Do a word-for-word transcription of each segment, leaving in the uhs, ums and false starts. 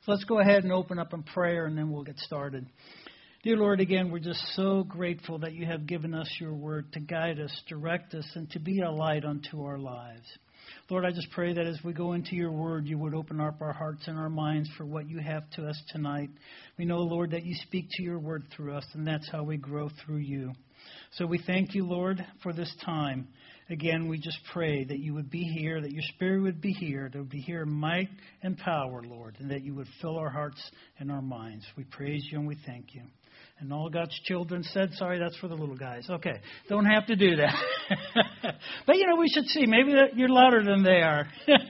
So let's go ahead and open up in prayer, and then we'll get started. Dear Lord, again, we're just so grateful that you have given us your word to guide us, direct us, and to be a light unto our lives. Lord, I just pray that as we go into your word, you would open up our hearts and our minds for what you have to us tonight. We know, Lord, that you speak to your word through us, and that's how we grow through you. So we thank you, Lord, for this time. Again, we just pray that you would be here, that your Spirit would be here, that would be here in might and power, Lord, and that you would fill our hearts and our minds. We praise you and we thank you. And all God's children said, sorry, that's for the little guys. Okay, don't have to do that. But, you know, we should see. Maybe that you're louder than they are.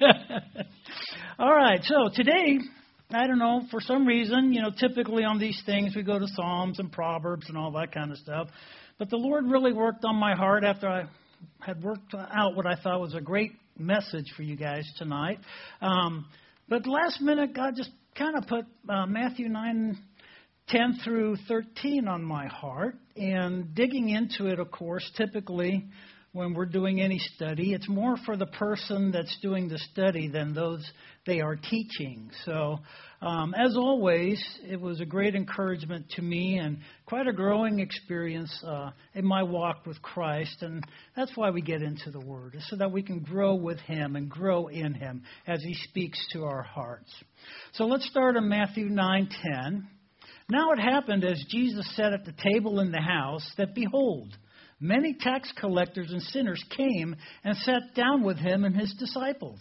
All right, so today, I don't know, for some reason, you know, typically on these things we go to Psalms and Proverbs and all that kind of stuff. But the Lord really worked on my heart after I had worked out what I thought was a great message for you guys tonight. Um, but last minute, God just kind of put uh, Matthew nine, ten through thirteen on my heart. And digging into it, of course, typically when we're doing any study, it's more for the person that's doing the study than those they are teaching. So, um, as always, it was a great encouragement to me and quite a growing experience uh, in my walk with Christ. And that's why we get into the Word, is so that we can grow with Him and grow in Him as He speaks to our hearts. So let's start in Matthew nine ten. Now it happened as Jesus sat at the table in the house that, behold, many tax collectors and sinners came and sat down with him and his disciples.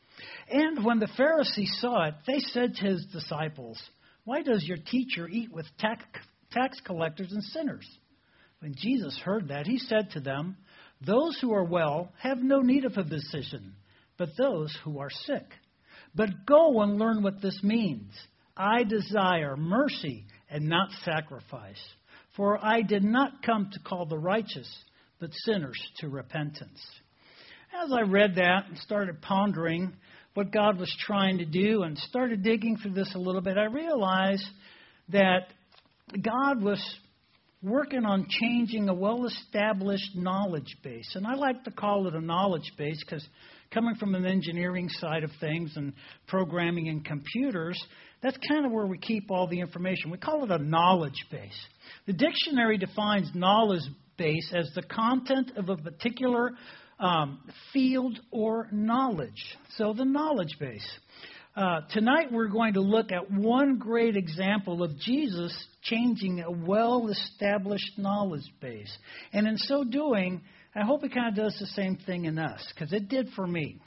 And when the Pharisees saw it, they said to his disciples, why does your teacher eat with tax, tax collectors and sinners? When Jesus heard that, he said to them, those who are well have no need of a physician, but those who are sick. But go and learn what this means. I desire mercy and not sacrifice. For I did not come to call the righteous, but sinners to repentance. As I read that and started pondering what God was trying to do and started digging through this a little bit, I realized that God was working on changing a well-established knowledge base. And I like to call it a knowledge base because coming from an engineering side of things and programming and computers, that's kind of where we keep all the information. We call it a knowledge base. The dictionary defines knowledge base as the content of a particular um, field or knowledge. So the knowledge base. Uh, tonight we're going to look at one great example of Jesus changing a well-established knowledge base. And in so doing, I hope it kind of does the same thing in us, because it did for me.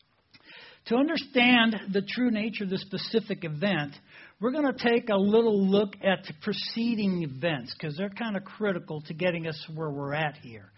To understand the true nature of the specific event, we're going to take a little look at the preceding events, because they're kind of critical to getting us where we're at here.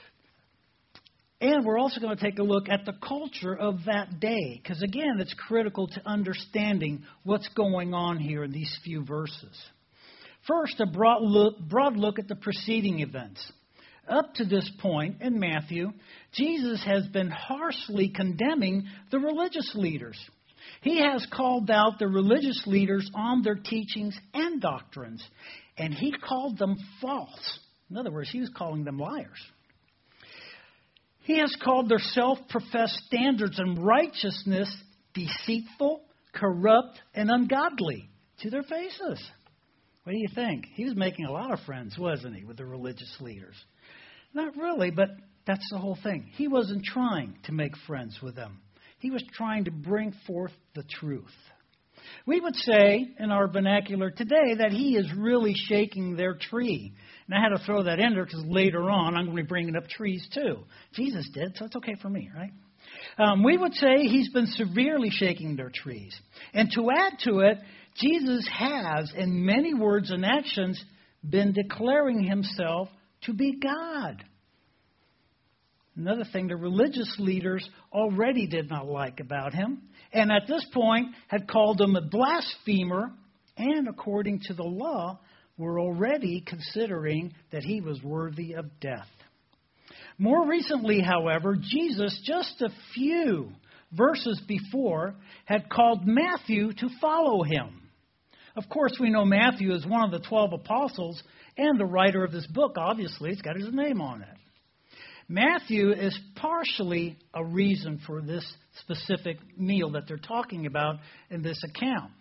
And we're also going to take a look at the culture of that day, because again, it's critical to understanding what's going on here in these few verses. First, a broad look, broad look at the preceding events. Up to this point in Matthew, Jesus has been harshly condemning the religious leaders. He has called out the religious leaders on their teachings and doctrines, and he called them false. In other words, he was calling them liars. He has called their self-professed standards and righteousness deceitful, corrupt, and ungodly to their faces. What do you think? He was making a lot of friends, wasn't he, with the religious leaders? Not really, but that's the whole thing. He wasn't trying to make friends with them. He was trying to bring forth the truth. We would say in our vernacular today that he is really shaking their tree. And I had to throw that in there because later on I'm going to be bringing up trees too. Jesus did, so it's okay for me, right? Um, we would say he's been severely shaking their trees. And to add to it, Jesus has, in many words and actions, been declaring himself to be God. Another thing the religious leaders already did not like about him, and at this point had called him a blasphemer, and according to the law, were already considering that he was worthy of death. More recently, however, Jesus, just a few verses before, had called Matthew to follow him. Of course, we know Matthew is one of the twelve apostles and the writer of this book. Obviously, it's got his name on it. Matthew is partially a reason for this specific meal that they're talking about in this account.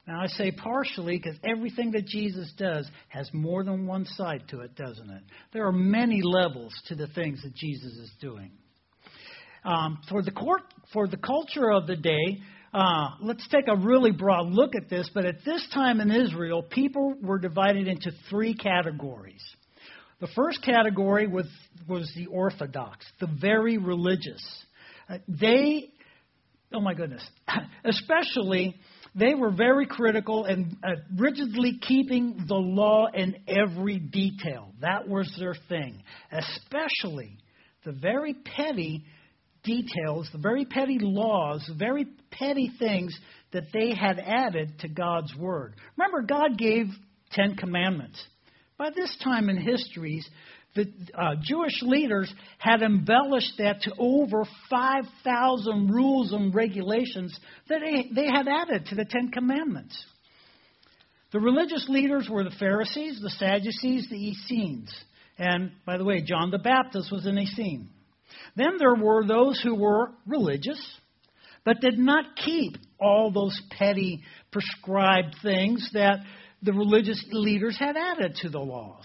Now, I say partially because everything that Jesus does has more than one side to it, doesn't it? There are many levels to the things that Jesus is doing. Um, for the court, for the culture of the day, uh, let's take a really broad look at this. But at this time in Israel, people were divided into three categories. The first category was, was the Orthodox, the very religious. Uh, they, oh my goodness, especially, they were very critical and uh, rigidly keeping the law in every detail. That was their thing. Especially the very petty details, the very petty laws, the very petty things that they had added to God's Word. Remember, God gave Ten Commandments. By this time in history, the uh, Jewish leaders had embellished that to over five thousand rules and regulations that they, they had added to the Ten Commandments. The religious leaders were the Pharisees, the Sadducees, the Essenes. And, by the way, John the Baptist was an Essene. Then there were those who were religious, but did not keep all those petty prescribed things that the religious leaders had added to the laws.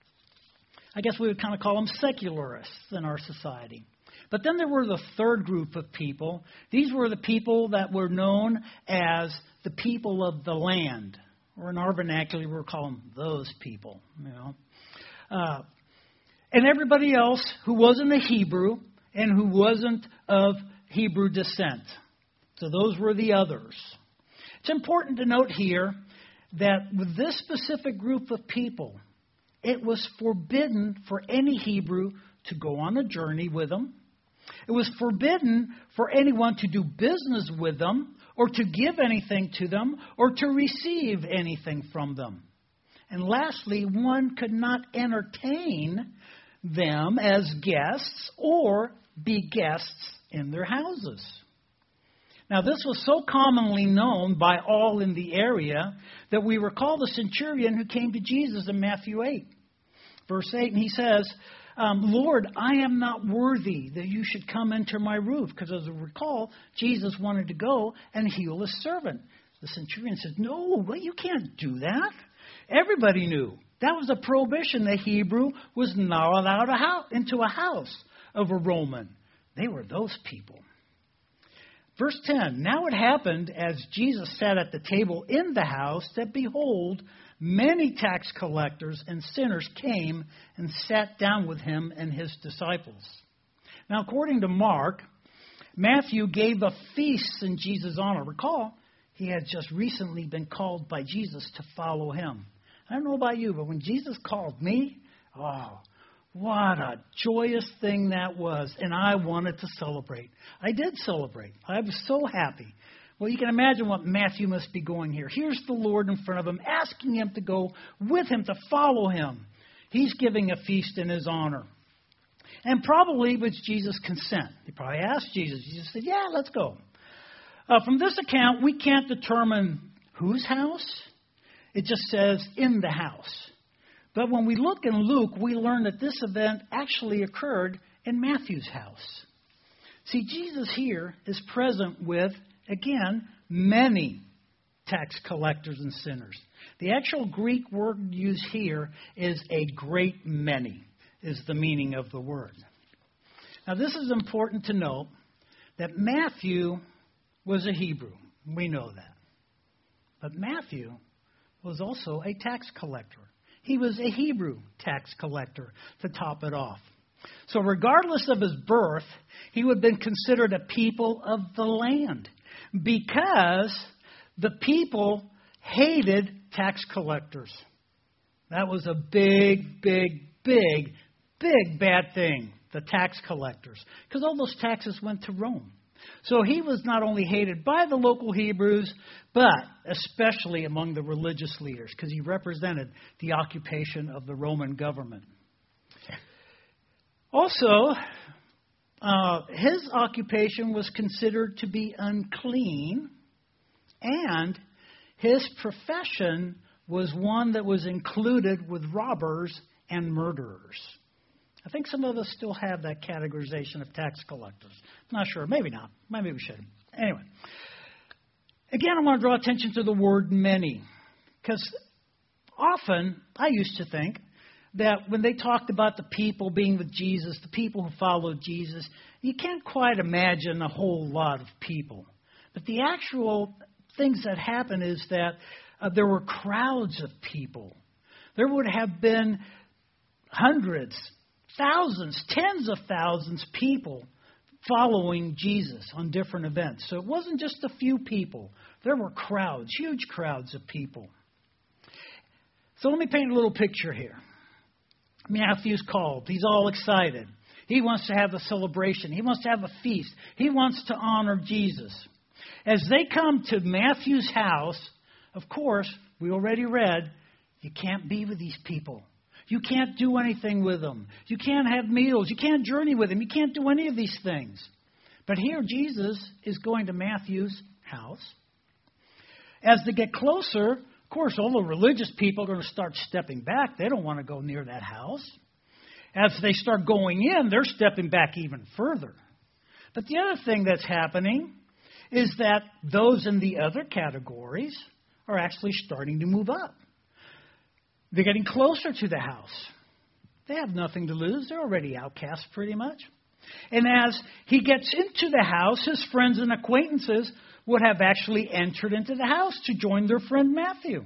I guess we would kind of call them secularists in our society. But then there were the third group of people. These were the people that were known as the people of the land, or in our vernacular, we're calling them those people. You know, uh, and everybody else who wasn't a Hebrew and who wasn't of Hebrew descent. So those were the others. It's important to note here that with this specific group of people, it was forbidden for any Hebrew to go on a journey with them. It was forbidden for anyone to do business with them or to give anything to them or to receive anything from them. And lastly, one could not entertain them as guests or be guests in their houses. Now, this was so commonly known by all in the area that we recall the centurion who came to Jesus in Matthew eight, verse eight, and he says, um, Lord, I am not worthy that you should come into my roof. Because as I recall, Jesus wanted to go and heal his servant. The centurion says, no, well, you can't do that. Everybody knew. That was a prohibition. The Hebrew was not allowed a house, into a house of a Roman. They were those people. Verse ten, now it happened as Jesus sat at the table in the house that, behold, many tax collectors and sinners came and sat down with him and his disciples. Now, according to Mark, Matthew gave a feast in Jesus' honor. Recall, he had just recently been called by Jesus to follow him. I don't know about you, but when Jesus called me, oh, what a joyous thing that was. And I wanted to celebrate. I did celebrate. I was so happy. Well, you can imagine what Matthew must be going here. Here's the Lord in front of him, asking him to go with him, to follow him. He's giving a feast in his honor. And probably with Jesus' consent. He probably asked Jesus. Jesus said, yeah, let's go. Uh, from this account, we can't determine whose house. It just says in the house. But when we look in Luke, we learn that this event actually occurred in Matthew's house. See, Jesus here is present with, again, many tax collectors and sinners. The actual Greek word used here is a great many, is the meaning of the word. Now, this is important to note that Matthew was a Hebrew. We know that. But Matthew was also a tax collector. He was a Hebrew tax collector to top it off. So regardless of his birth, he would have been considered a people of the land because the people hated tax collectors. That was a big, big, big, big bad thing, the tax collectors, because all those taxes went to Rome. So he was not only hated by the local Hebrews, but especially among the religious leaders, because he represented the occupation of the Roman government. Also, uh, his occupation was considered to be unclean, and his profession was one that was included with robbers and murderers. I think some of us still have that categorization of tax collectors. I'm not sure. Maybe not. Maybe we should. Anyway. Again, I want to draw attention to the word many, because often I used to think that when they talked about the people being with Jesus, the people who followed Jesus, you can't quite imagine a whole lot of people. But the actual things that happen is that uh, there were crowds of people. There would have been hundreds, thousands, tens of thousands of people following Jesus on different events. So it wasn't just a few people. There were crowds, huge crowds of people. So let me paint a little picture here. Matthew's called. He's all excited. He wants to have a celebration. He wants to have a feast. He wants to honor Jesus. As they come to Matthew's house, of course, we already read, you can't be with these people. You can't do anything with them. You can't have meals. You can't journey with them. You can't do any of these things. But here Jesus is going to Matthew's house. As they get closer, of course, all the religious people are going to start stepping back. They don't want to go near that house. As they start going in, they're stepping back even further. But the other thing that's happening is that those in the other categories are actually starting to move up. They're getting closer to the house. They have nothing to lose. They're already outcasts pretty much. And as he gets into the house, his friends and acquaintances would have actually entered into the house to join their friend Matthew.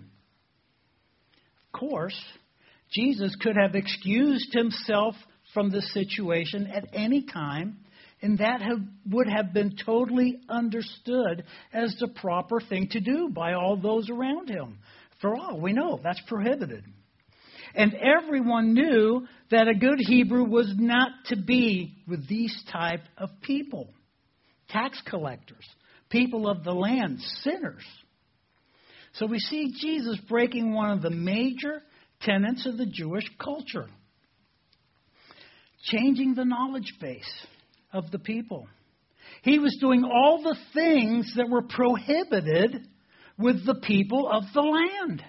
Of course, Jesus could have excused himself from the situation at any time, and that have, would have been totally understood as the proper thing to do by all those around him. For all we know, that's prohibited. And everyone knew that a good Hebrew was not to be with these type of people. Tax collectors, people of the land, sinners. So we see Jesus breaking one of the major tenets of the Jewish culture. Changing the knowledge base of the people. He was doing all the things that were prohibited with the people of the land.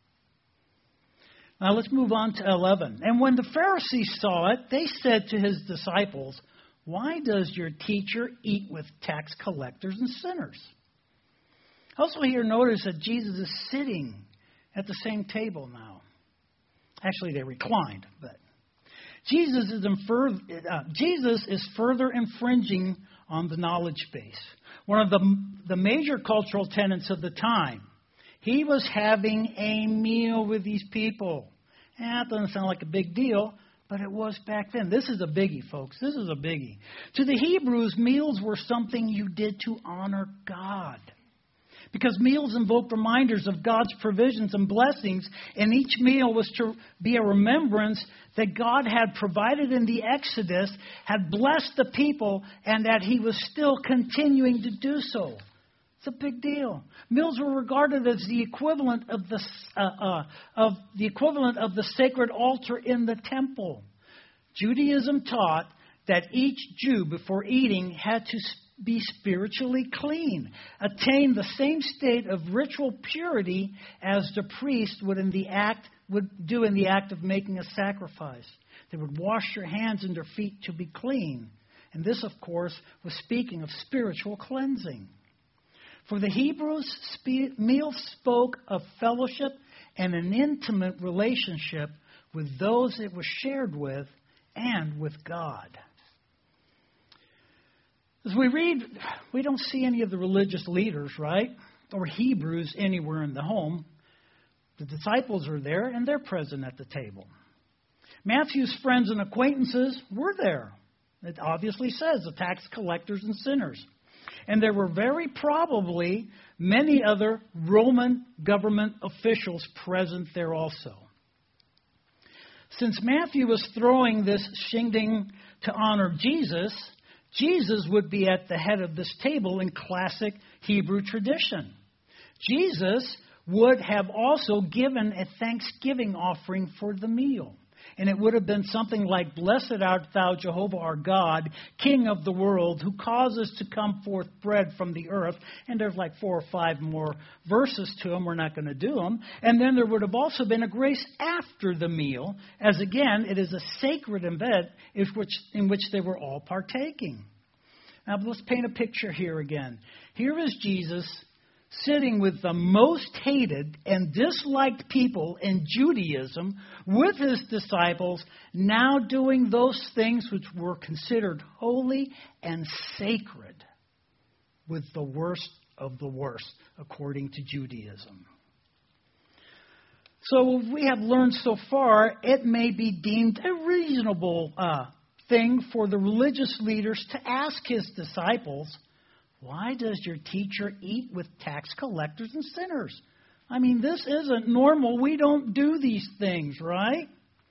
Now let's move on to eleven. And when the Pharisees saw it, they said to his disciples, "Why does your teacher eat with tax collectors and sinners?" Also here notice that Jesus is sitting at the same table now. Actually, they reclined, but Jesus is, infer- uh, Jesus is further infringing on the knowledge base. One of the, the major cultural tenets of the time. He was having a meal with these people. Eh, that doesn't sound like a big deal, but it was back then. This is a biggie, folks. This is a biggie. To the Hebrews, meals were something you did to honor God. Because meals invoked reminders of God's provisions and blessings, and each meal was to be a remembrance that God had provided in the Exodus, had blessed the people, and that he was still continuing to do so. It's a big deal. Meals were regarded as the equivalent of the uh, uh, of the equivalent of the sacred altar in the temple. Judaism taught that each Jew, before eating, had to be spiritually clean, attain the same state of ritual purity as the priest would in the act would do in the act of making a sacrifice. They would wash their hands and their feet to be clean. And this, of course, was speaking of spiritual cleansing. For the Hebrews, meal spoke of fellowship and an intimate relationship with those it was shared with and with God. As we read, we don't see any of the religious leaders, right? Or Hebrews anywhere in the home. The disciples are there, and they're present at the table. Matthew's friends and acquaintances were there. It obviously says the tax collectors and sinners. And there were very probably many other Roman government officials present there also. Since Matthew was throwing this shindig to honor Jesus, Jesus would be at the head of this table in classic Hebrew tradition. Jesus would have also given a thanksgiving offering for the meal. And it would have been something like, "Blessed art thou, Jehovah our God, King of the world, who causes to come forth bread from the earth." And there's like four or five more verses to them. We're not going to do them. And then there would have also been a grace after the meal, as again, it is a sacred event in which, in which they were all partaking. Now let's paint a picture here again. Here is Jesus sitting with the most hated and disliked people in Judaism with his disciples, now doing those things which were considered holy and sacred with the worst of the worst, according to Judaism. So we have learned so far, it may be deemed a reasonable uh, thing for the religious leaders to ask his disciples, why does your teacher eat with tax collectors and sinners? I mean, this isn't normal. We don't do these things, right?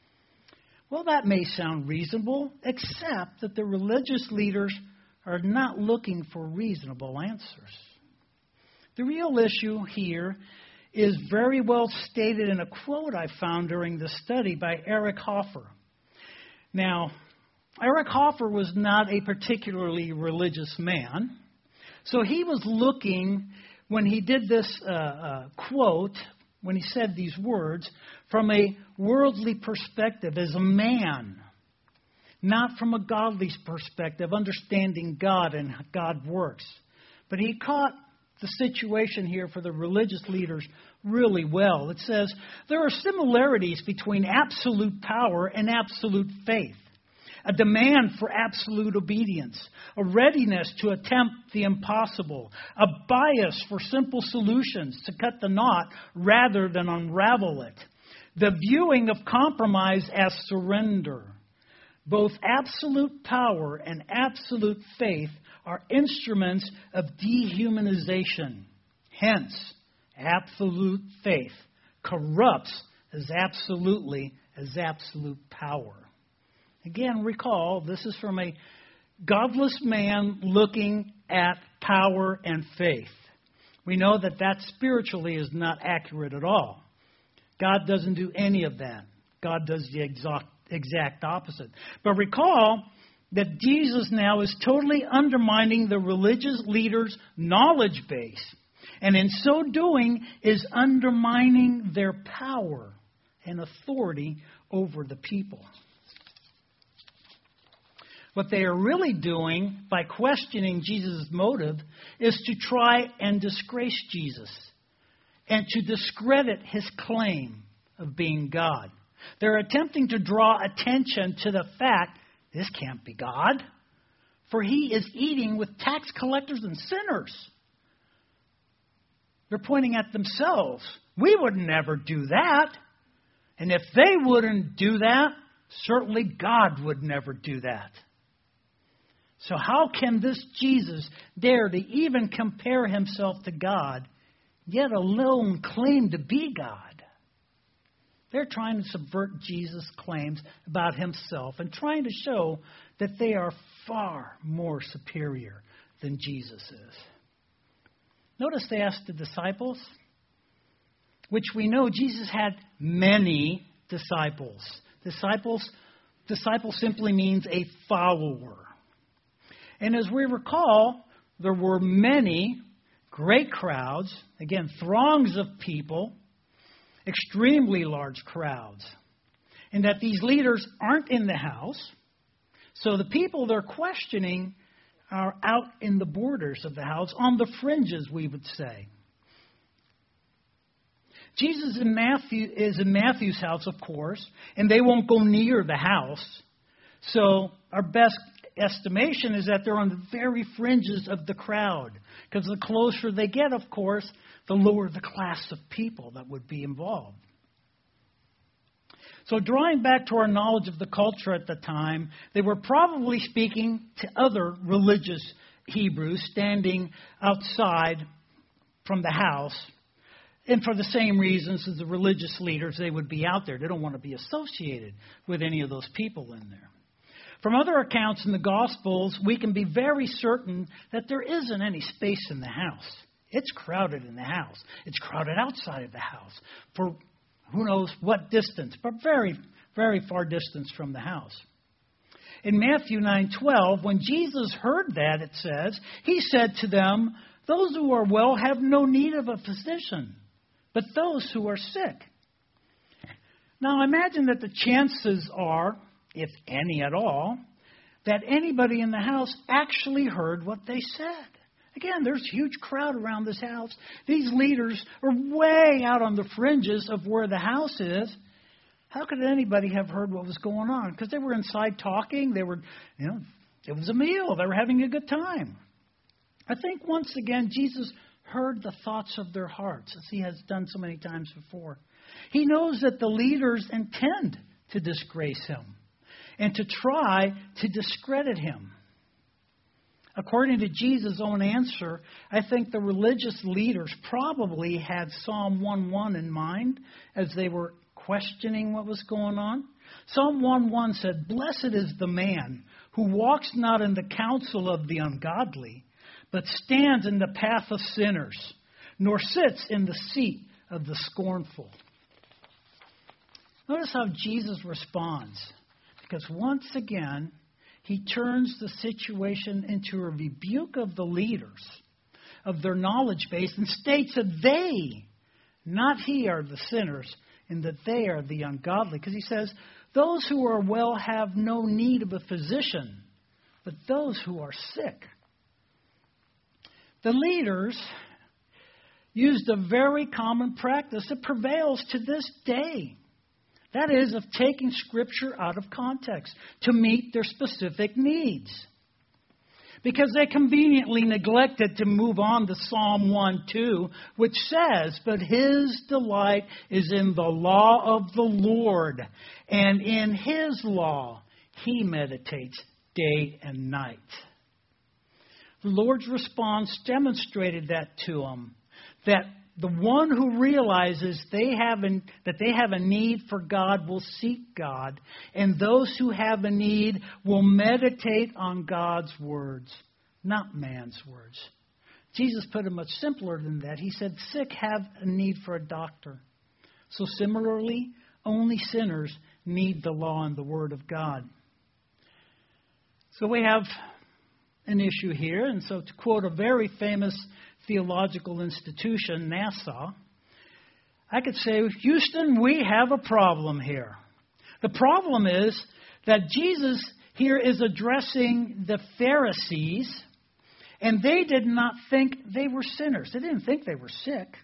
Well, that may sound reasonable, except that the religious leaders are not looking for reasonable answers. The real issue here is very well stated in a quote I found during the study by Eric Hoffer. Now, Eric Hoffer was not a particularly religious man. So he was looking, when he did this uh, uh, quote, when he said these words, from a worldly perspective as a man, not from a godly perspective, understanding God and how God works. But he caught the situation here for the religious leaders really well. It says, there are similarities between absolute power and absolute faith. A demand for absolute obedience, a readiness to attempt the impossible, a bias for simple solutions to cut the knot rather than unravel it, the viewing of compromise as surrender. Both absolute power and absolute faith are instruments of dehumanization. Hence, absolute faith corrupts as absolutely as absolute power. Again, recall, this is from a godless man looking at power and faith. We know that that spiritually is not accurate at all. God doesn't do any of that. God does the exact, exact opposite. But recall that Jesus now is totally undermining the religious leaders' knowledge base. And in so doing is undermining their power and authority over the people. What they are really doing by questioning Jesus' motive is to try and disgrace Jesus and to discredit his claim of being God. They're attempting to draw attention to the fact this can't be God, for he is eating with tax collectors and sinners. They're pointing at themselves. We would never do that. And if they wouldn't do that, certainly God would never do that. So how can this Jesus dare to even compare himself to God, yet alone claim to be God? They're trying to subvert Jesus' claims about himself and trying to show that they are far more superior than Jesus is. Notice they asked the disciples, which we know Jesus had many disciples. Disciples, disciple simply means a follower. And as we recall, there were many great crowds, again, throngs of people, extremely large crowds, and that these leaders aren't in the house. So the people they're questioning are out in the borders of the house, on the fringes, we would say. Jesus in Matthew is in Matthew's house, of course, and they won't go near the house. So our best estimation is that they're on the very fringes of the crowd, because the closer they get, of course, the lower the class of people that would be involved. So drawing back to our knowledge of the culture at the time, they were probably speaking to other religious Hebrews standing outside from the house. And for the same reasons as the religious leaders, they would be out there. They don't want to be associated with any of those people in there. From other accounts in the Gospels, we can be very certain that there isn't any space in the house. It's crowded in the house. It's crowded outside of the house for who knows what distance, but very, very far distance from the house. In Matthew nine twelve, when Jesus heard that, it says, he said to them, those who are well have no need of a physician, but those who are sick. Now imagine that the chances are, if any at all, that anybody in the house actually heard what they said. Again, there's a huge crowd around this house. These leaders are way out on the fringes of where the house is. How could anybody have heard what was going on? Because they were inside talking. They were, you know, it was a meal. They were having a good time. I think once again, Jesus heard the thoughts of their hearts, as he has done so many times before. He knows that the leaders intend to disgrace him and to try to discredit him. According to Jesus' own answer, I think the religious leaders probably had Psalm one one in mind as they were questioning what was going on. Psalm one one said, "Blessed is the man who walks not in the counsel of the ungodly, but stands in the path of sinners, nor sits in the seat of the scornful." Notice how Jesus responds, because once again, he turns the situation into a rebuke of the leaders, of their knowledge base, and states that they, not he, are the sinners, and that they are the ungodly. Because he says, those who are well have no need of a physician, but those who are sick. The leaders used a very common practice that prevails to this day. That is, of taking Scripture out of context to meet their specific needs. Because they conveniently neglected to move on to Psalm one two, which says, "But his delight is in the law of the Lord, and in his law he meditates day and night." The Lord's response demonstrated that to them, that the one who realizes they have an, that they have a need for God will seek God, and those who have a need will meditate on God's words, not man's words. Jesus put it much simpler than that. He said, sick have a need for a doctor. So similarly, only sinners need the law and the word of God. So we have an issue here, and so to quote a very famous theological institution, NASA, I could say, Houston, we have a problem here. The problem is that Jesus here is addressing the Pharisees, and they did not think they were sinners. They didn't think they were sick.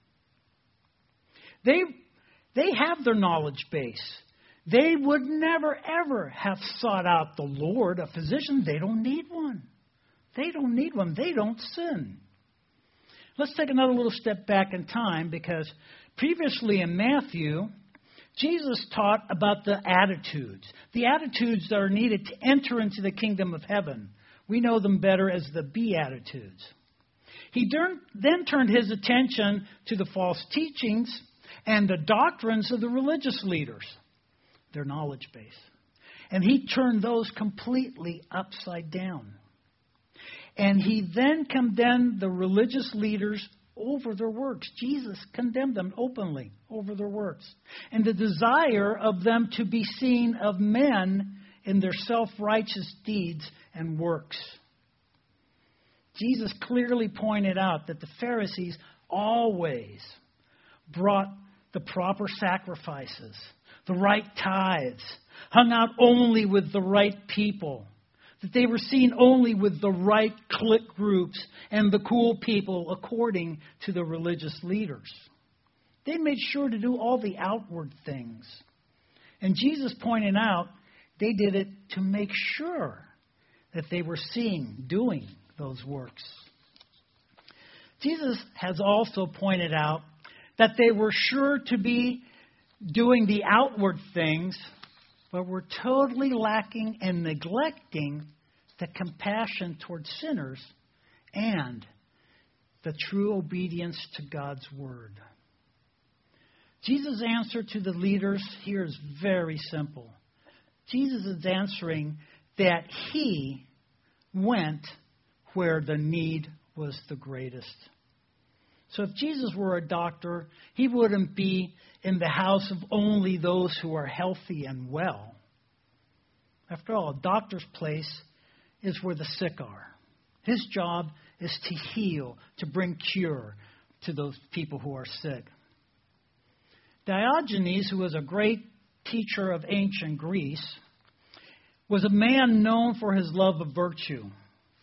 They, they have their knowledge base. They would never, ever have sought out the Lord, a physician. They don't need one. They don't need one. They don't sin. Let's take another little step back in time, because previously in Matthew, Jesus taught about the attitudes, the attitudes that are needed to enter into the kingdom of heaven. We know them better as the Beatitudes. He then turned his attention to the false teachings and the doctrines of the religious leaders, their knowledge base. And he turned those completely upside down. And he then condemned the religious leaders over their works. Jesus condemned them openly over their works. And the desire of them to be seen of men in their self-righteous deeds and works. Jesus clearly pointed out that the Pharisees always brought the proper sacrifices, the right tithes, hung out only with the right people, that they were seen only with the right clique groups and the cool people according to the religious leaders. They made sure to do all the outward things. And Jesus pointed out they did it to make sure that they were seen doing those works. Jesus has also pointed out that they were sure to be doing the outward things, but were totally lacking and neglecting the compassion towards sinners and the true obedience to God's word. Jesus' answer to the leaders here is very simple. Jesus is answering that he went where the need was the greatest. So if Jesus were a doctor, he wouldn't be in the house of only those who are healthy and well. After all, a doctor's place is where the sick are. His job is to heal, to bring cure to those people who are sick. Diogenes, who was a great teacher of ancient Greece, was a man known for his love of virtue.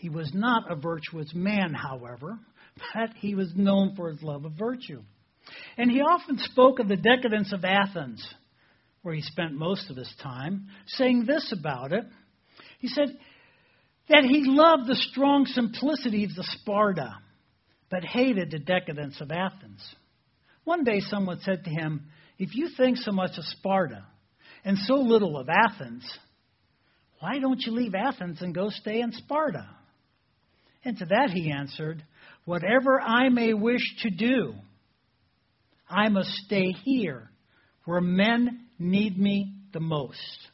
He was not a virtuous man, however, but he was known for his love of virtue. And he often spoke of the decadence of Athens, where he spent most of his time, saying this about it. He said that he loved the strong simplicity of the Sparta, but hated the decadence of Athens. One day someone said to him, "If you think so much of Sparta and so little of Athens, why don't you leave Athens and go stay in Sparta?" And to that he answered, "Whatever I may wish to do, I must stay here where men need me the most."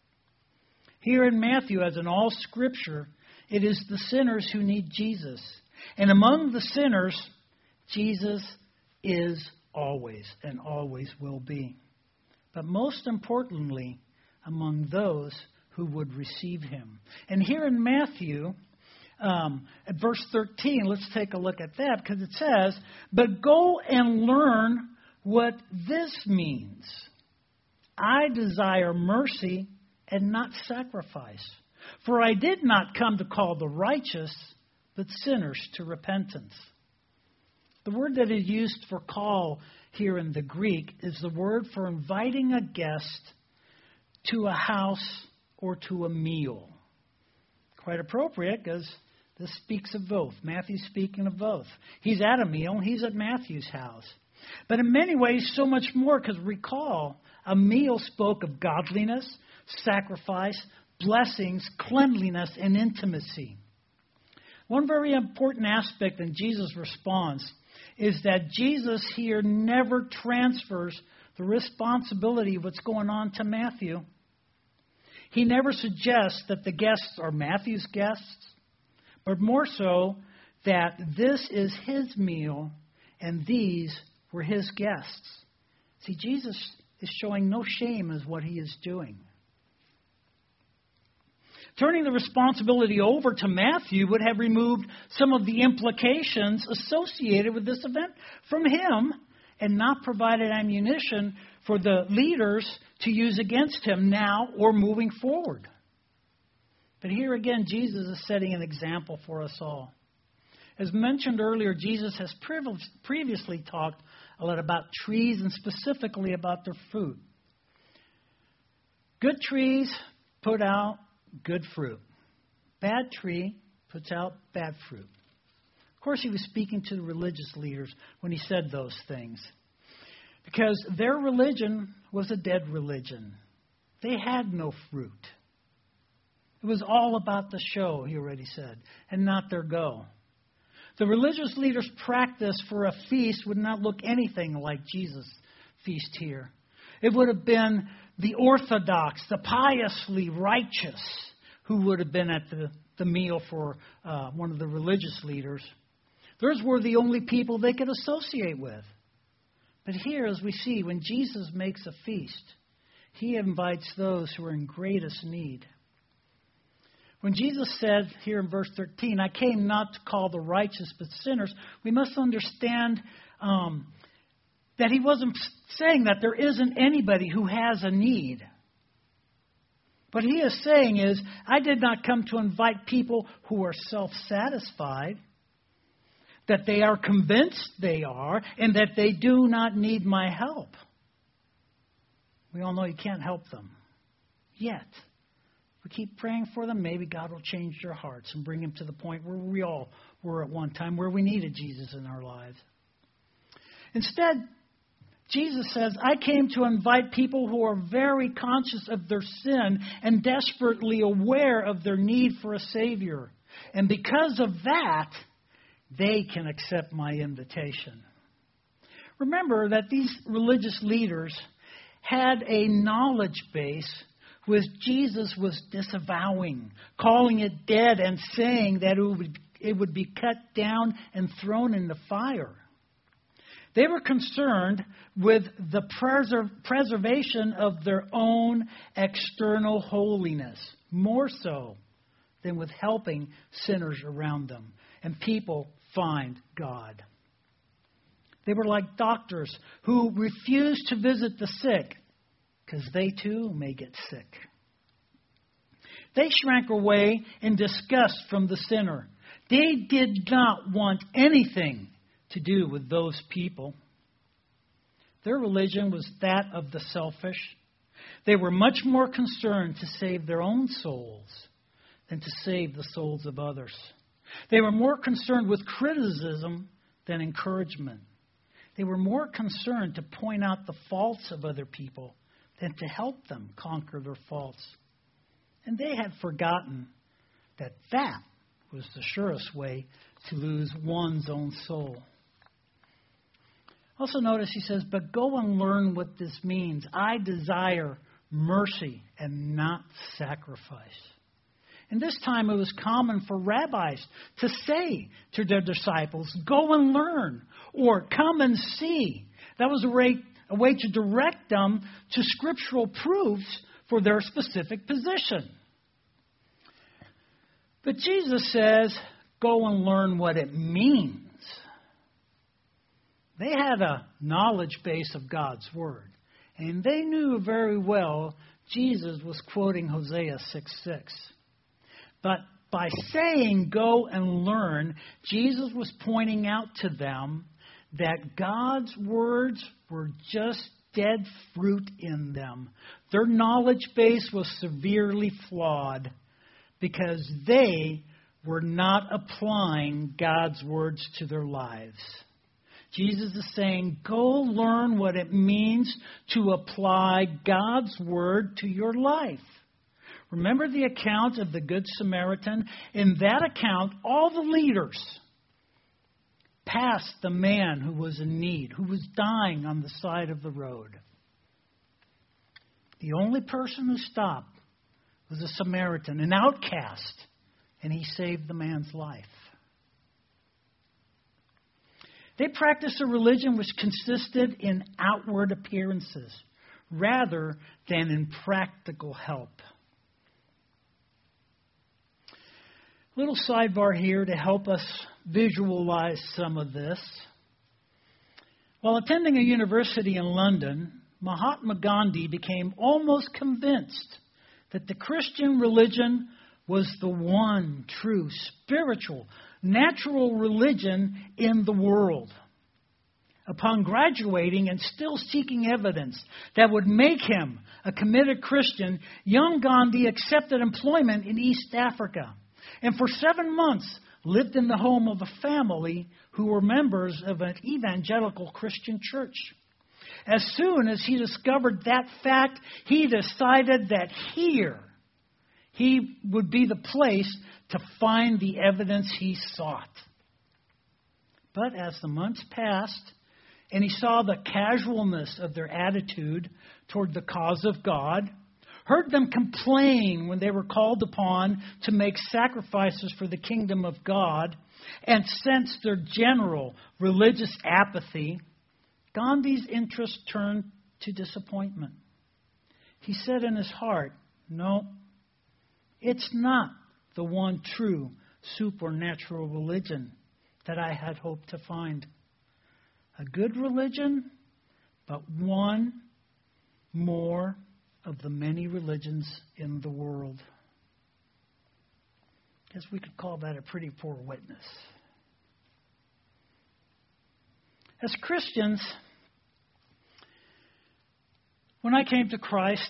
Here in Matthew, as in all Scripture, it is the sinners who need Jesus. And among the sinners, Jesus is always and always will be. But most importantly, among those who would receive him. And here in Matthew, um, at verse thirteen, let's take a look at that, because it says, "But go and learn what this means. I desire mercy and not sacrifice. For I did not come to call the righteous, but sinners to repentance." The word that is used for call here in the Greek is the word for inviting a guest to a house or to a meal. Quite appropriate, because this speaks of both. Matthew's speaking of both. He's at a meal. He's at Matthew's house. But in many ways, so much more, because recall, a meal spoke of godliness, sacrifice, blessings, cleanliness, and intimacy. One very important aspect in Jesus' response is that Jesus here never transfers the responsibility of what's going on to Matthew. He never suggests that the guests are Matthew's guests, but more so that this is his meal and these were his guests. See, Jesus is showing no shame as what he is doing. Turning the responsibility over to Matthew would have removed some of the implications associated with this event from him and not provided ammunition for the leaders to use against him now or moving forward. But here again, Jesus is setting an example for us all. As mentioned earlier, Jesus has previously talked a lot about trees and specifically about their fruit. Good trees put out good fruit. Bad tree puts out bad fruit. Of course, he was speaking to the religious leaders when he said those things, because their religion was a dead religion. They had no fruit. It was all about the show, he already said, and not their go. The religious leaders' practice for a feast would not look anything like Jesus' feast here. It would have been the orthodox, the piously righteous who would have been at the, the meal for uh, one of the religious leaders. Those were the only people they could associate with. But here, as we see, when Jesus makes a feast, he invites those who are in greatest need. When Jesus said here in verse thirteen, "I came not to call the righteous but sinners," we must understand um, that he wasn't saying that there isn't anybody who has a need. What he is saying is, I did not come to invite people who are self-satisfied, that they are convinced they are, and that they do not need my help. We all know you can't help them yet. We keep praying for them. Maybe God will change their hearts and bring them to the point where we all were at one time, where we needed Jesus in our lives. Instead, Jesus says, I came to invite people who are very conscious of their sin and desperately aware of their need for a Savior. And because of that, they can accept my invitation. Remember that these religious leaders had a knowledge base which Jesus was disavowing, calling it dead and saying that it would, it would be cut down and thrown in the fire. They were concerned with the preser- preservation of their own external holiness, more so than with helping sinners around them and people find God. They were like doctors who refused to visit the sick because they too may get sick. They shrank away in disgust from the sinner. They did not want anything to do with those people. Their religion was that of the selfish. They were much more concerned to save their own souls than to save the souls of others. They were more concerned with criticism than encouragement. They were more concerned to point out the faults of other people than to help them conquer their faults. And they had forgotten that that was the surest way to lose one's own soul. Also notice he says, but go and learn what this means. I desire mercy and not sacrifice. And this time it was common for rabbis to say to their disciples, go and learn, or come and see. That was a way, a way to direct them to scriptural proofs for their specific position. But Jesus says, go and learn what it means. They had a knowledge base of God's Word, and they knew very well Jesus was quoting Hosea six six. But by saying, go and learn, Jesus was pointing out to them that God's words were just dead fruit in them. Their knowledge base was severely flawed because they were not applying God's words to their lives. Jesus is saying, go learn what it means to apply God's word to your life. Remember the account of the Good Samaritan? In that account, all the leaders passed the man who was in need, who was dying on the side of the road. The only person who stopped was a Samaritan, an outcast, and he saved the man's life. They practiced a religion which consisted in outward appearances rather than in practical help. Little sidebar here to help us visualize some of this. While attending a university in London, Mahatma Gandhi became almost convinced that the Christian religion was the one true, spiritual, natural religion in the world. Upon graduating and still seeking evidence that would make him a committed Christian, young Gandhi accepted employment in East Africa, and for seven months lived in the home of a family who were members of an evangelical Christian church. As soon as he discovered that fact, he decided that here he would be the place to find the evidence he sought. But as the months passed, and he saw the casualness of their attitude toward the cause of God, heard them complain when they were called upon to make sacrifices for the kingdom of God, and sensed their general religious apathy, Gandhi's interest turned to disappointment. He said in his heart, no, it's not the one true supernatural religion that I had hoped to find. A good religion, but one more of the many religions in the world. I guess we could call that a pretty poor witness. As Christians, when I came to Christ,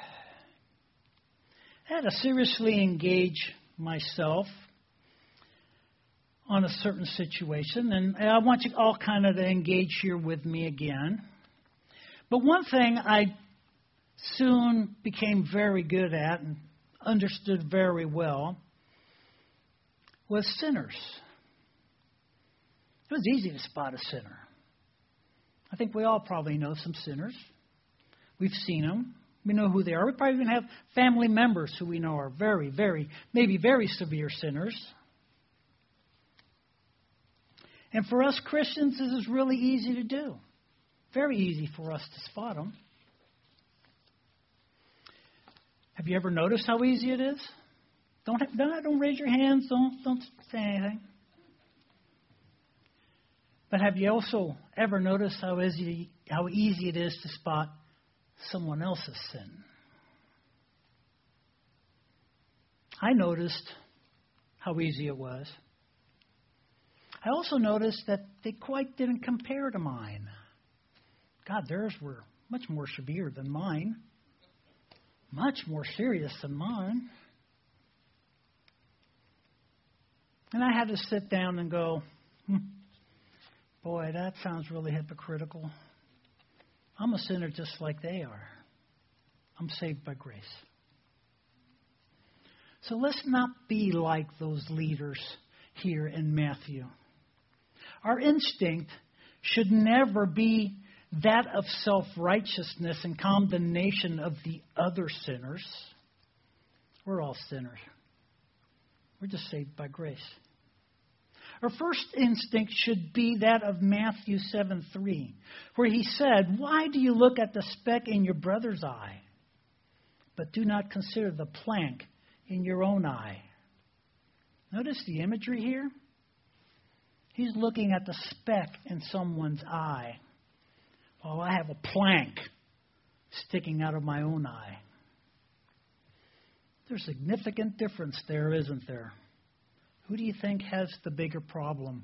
I had to seriously engage myself on a certain situation, and I want you all kind of to engage here with me again. But one thing I soon became very good at and understood very well was sinners. It was easy to spot a sinner. I think we all probably know some sinners. We've seen them. We know who they are. We probably even have family members who we know are very, very, maybe very severe sinners. And for us Christians, this is really easy to do. Very easy for us to spot them. Have you ever noticed how easy it is? Don't don't, don't raise your hands. Don't don't say anything. But have you also ever noticed how easy how easy it is to spot someone else's sin? I noticed how easy it was. I also noticed that they quite didn't compare to mine. God, theirs were much more severe than mine. Much more serious than mine. And I had to sit down and go, hmm, boy, that sounds really hypocritical. I'm a sinner just like they are. I'm saved by grace. So let's not be like those leaders here in Matthew. Our instinct should never be that of self-righteousness and condemnation of the other sinners. We're all sinners. We're just saved by grace. Our first instinct should be that of Matthew seven three, where he said, "Why do you look at the speck in your brother's eye, but do not consider the plank in your own eye?" Notice the imagery here. He's looking at the speck in someone's eye, while I have a plank sticking out of my own eye. There's a significant difference there, isn't there? Who do you think has the bigger problem?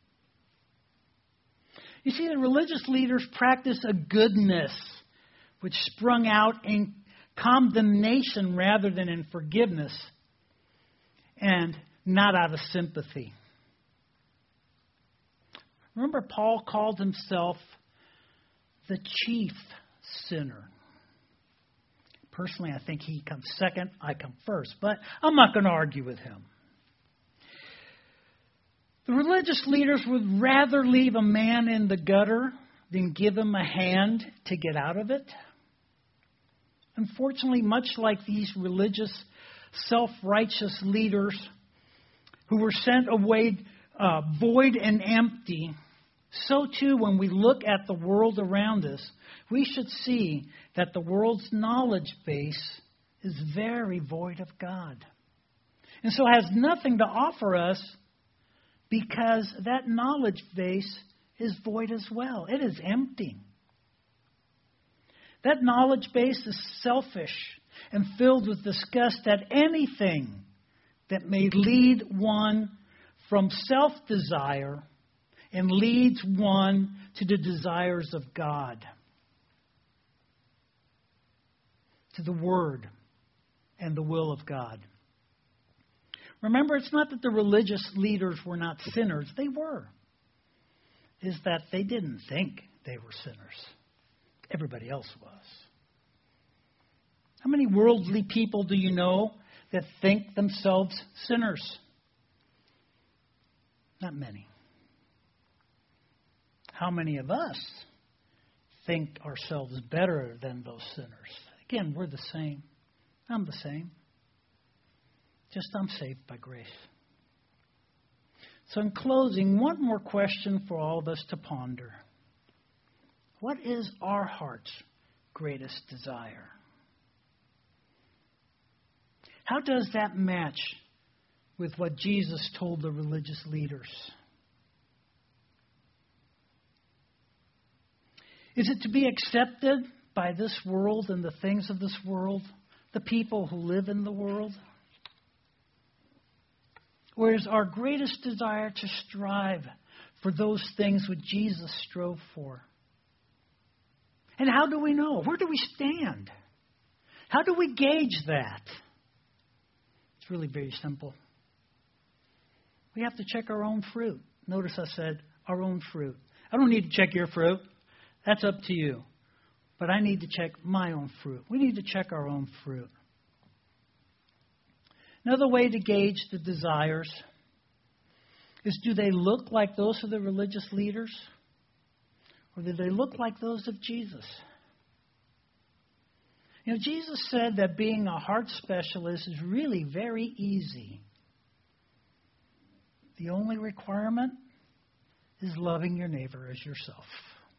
You see, the religious leaders practice a goodness which sprung out in condemnation rather than in forgiveness, and not out of sympathy. Remember, Paul called himself the chief sinner. Personally, I think he comes second, I come first, but I'm not going to argue with him. The religious leaders would rather leave a man in the gutter than give him a hand to get out of it. Unfortunately, much like these religious, self-righteous leaders who were sent away uh, void and empty, so too when we look at the world around us, we should see that the world's knowledge base is very void of God. And so has nothing to offer us, because that knowledge base is void as well. It is empty. That knowledge base is selfish and filled with disgust at anything that may lead one from self-desire and leads one to the desires of God, to the Word and the will of God. Remember, it's not that the religious leaders were not sinners. They were. It's that they didn't think they were sinners. Everybody else was. How many worldly people do you know that think themselves sinners? Not many. How many of us think ourselves better than those sinners? Again, we're the same. I'm the same. Just I'm saved by grace. So in closing, one more question for all of us to ponder. What is our heart's greatest desire? How does that match with what Jesus told the religious leaders? Is it to be accepted by this world and the things of this world, the people who live in the world? Or is our greatest desire to strive for those things which Jesus strove for? And how do we know? Where do we stand? How do we gauge that? It's really very simple. We have to check our own fruit. Notice I said our own fruit. I don't need to check your fruit. That's up to you. But I need to check my own fruit. We need to check our own fruit. Another way to gauge the desires is, do they look like those of the religious leaders? Or do they look like those of Jesus? You know, Jesus said that being a heart specialist is really very easy. The only requirement is loving your neighbor as yourself.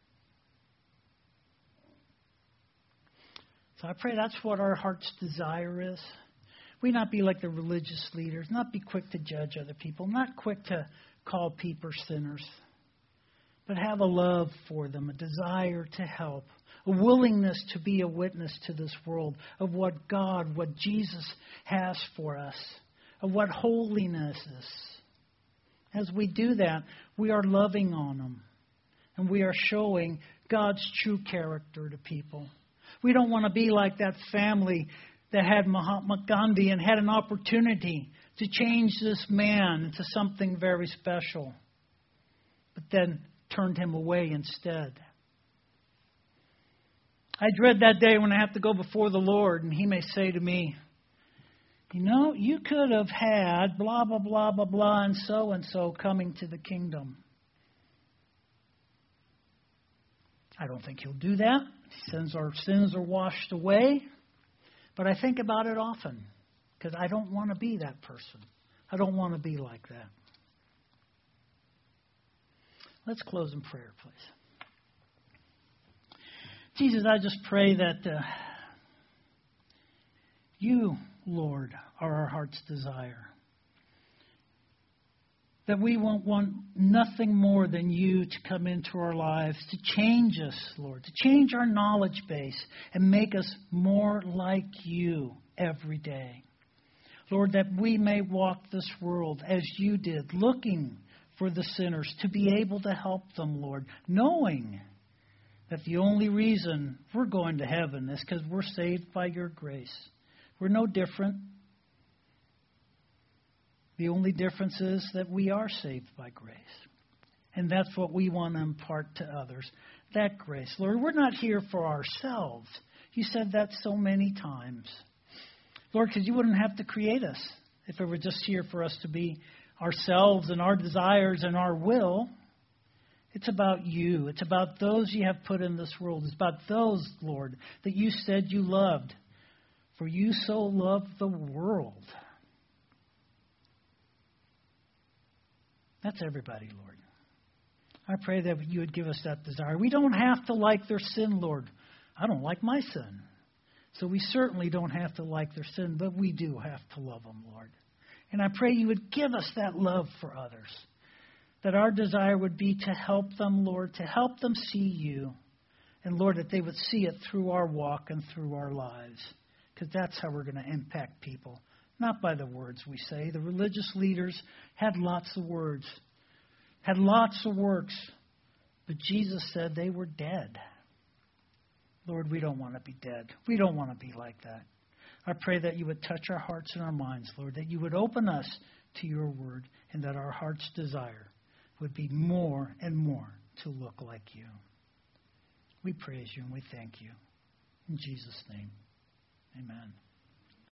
So I pray that's what our heart's desire is. We not be like the religious leaders, not be quick to judge other people, not quick to call people sinners, but have a love for them, a desire to help, a willingness to be a witness to this world of what God, what Jesus has for us, of what holiness is. As we do that, we are loving on them. And we are showing God's true character to people. We don't want to be like that family that had Mahatma Gandhi and had an opportunity to change this man into something very special, but then turned him away instead. I dread that day when I have to go before the Lord and He may say to me, you know, you could have had blah, blah, blah, blah, blah, and so-and-so coming to the kingdom. I don't think He'll do that. He says our sins are washed away. But I think about it often because I don't want to be that person. I don't want to be like that. Let's close in prayer, please. Jesus, I just pray that uh, You, Lord, are our heart's desire. That we won't want nothing more than You to come into our lives, to change us, Lord, to change our knowledge base and make us more like You every day. Lord, that we may walk this world as You did, looking for the sinners, to be able to help them, Lord, knowing that the only reason we're going to heaven is because we're saved by Your grace. We're no different. The only difference is that we are saved by grace. And that's what we want to impart to others, that grace. Lord, we're not here for ourselves. You said that so many times. Lord, because You wouldn't have to create us if it were just here for us to be ourselves and our desires and our will. It's about You. It's about those You have put in this world. It's about those, Lord, that You said You loved. For You so loved the world. That's everybody, Lord. I pray that You would give us that desire. We don't have to like their sin, Lord. I don't like my sin. So we certainly don't have to like their sin, but we do have to love them, Lord. And I pray You would give us that love for others. That our desire would be to help them, Lord, to help them see You. And, Lord, that they would see it through our walk and through our lives. Because that's how we're going to impact people. Not by the words we say. The religious leaders had lots of words, had lots of works, but Jesus said they were dead. Lord, we don't want to be dead. We don't want to be like that. I pray that You would touch our hearts and our minds, Lord, that You would open us to Your word, and that our heart's desire would be more and more to look like You. We praise You and we thank You. In Jesus' name, amen.